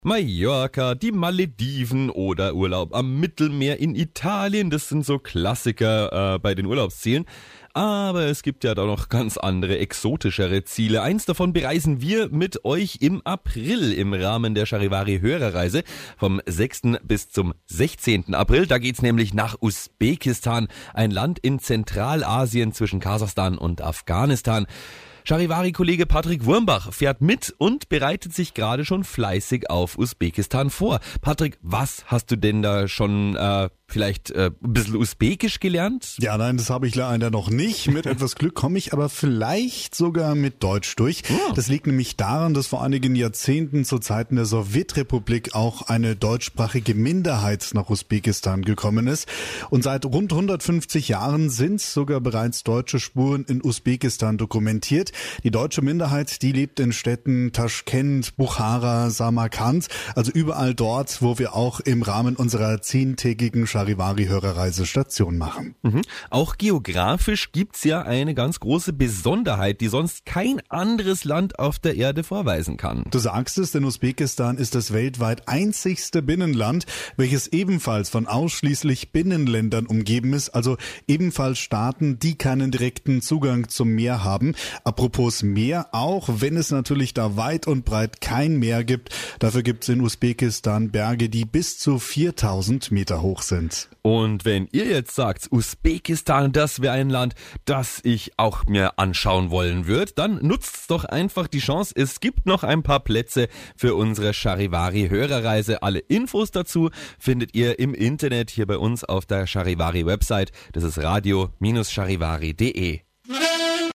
Mallorca, die Malediven oder Urlaub am Mittelmeer in Italien, das sind so Klassiker bei den Urlaubszielen. Aber es gibt ja da noch ganz andere, exotischere Ziele. Eins davon bereisen wir mit euch im April im Rahmen der Charivari-Hörerreise vom 6. bis zum 16. April. Da geht's nämlich nach Usbekistan, ein Land in Zentralasien zwischen Kasachstan und Afghanistan. Charivari-Kollege Patrick Wurmbach fährt mit und bereitet sich gerade schon fleißig auf Usbekistan vor. Patrick, was hast du denn da schon vielleicht ein bisschen Usbekisch gelernt? Ja, nein, das habe ich leider noch nicht. Mit etwas Glück komme ich aber vielleicht sogar mit Deutsch durch. Oh. Das liegt nämlich daran, dass vor einigen Jahrzehnten zu Zeiten der Sowjetrepublik auch eine deutschsprachige Minderheit nach Usbekistan gekommen ist. Und seit rund 150 Jahren sind sogar bereits deutsche Spuren in Usbekistan dokumentiert. Die deutsche Minderheit, die lebt in Städten Taschkent, Buchara, Samarkand, also überall dort, wo wir auch im Rahmen unserer 10-tägigen Charivari-Hörerreise Station machen. Auch geografisch gibt's ja eine ganz große Besonderheit, die sonst kein anderes Land auf der Erde vorweisen kann. Du sagst es, denn Usbekistan ist das weltweit einzigste Binnenland, welches ebenfalls von ausschließlich Binnenländern umgeben ist, also ebenfalls Staaten, die keinen direkten Zugang zum Meer haben. Apropos Meer, auch wenn es natürlich da weit und breit kein Meer gibt, dafür gibt's in Usbekistan Berge, die bis zu 4000 Meter hoch sind. Und wenn ihr jetzt sagt, Usbekistan, das wäre ein Land, das ich auch mir anschauen wollen würde, dann nutzt doch einfach die Chance. Es gibt noch ein paar Plätze für unsere Charivari-Hörerreise. Alle Infos dazu findet ihr im Internet hier bei uns auf der Charivari-Website. Das ist radio-charivari.de.